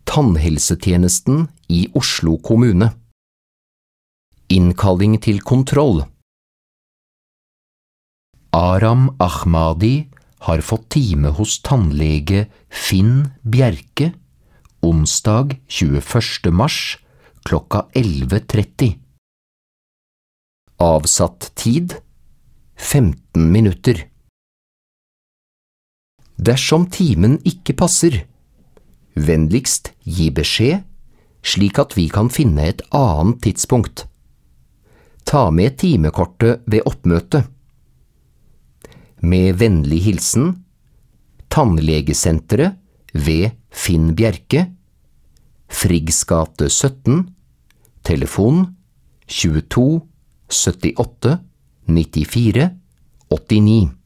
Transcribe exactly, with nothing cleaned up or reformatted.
Tannhelsetjenesten i Oslo kommune. Innkalling til kontroll. Aram Ahmadi har fått time hos tannlege Finn Bjerke onsdag tjueførste mars klokka elleve tretti. Avsatt tid femten minutter. Dersom timen ikke passer, vennligst gi beskjed, slik at vi kan finne et annet tidspunkt. Ta med timekortet ved oppmøte. Med vennlig hilsen, Tannlegesenteret ved Finn Bjerke, Friggs gate sytten, telefon tjueto syttiåtte nittifire åttini.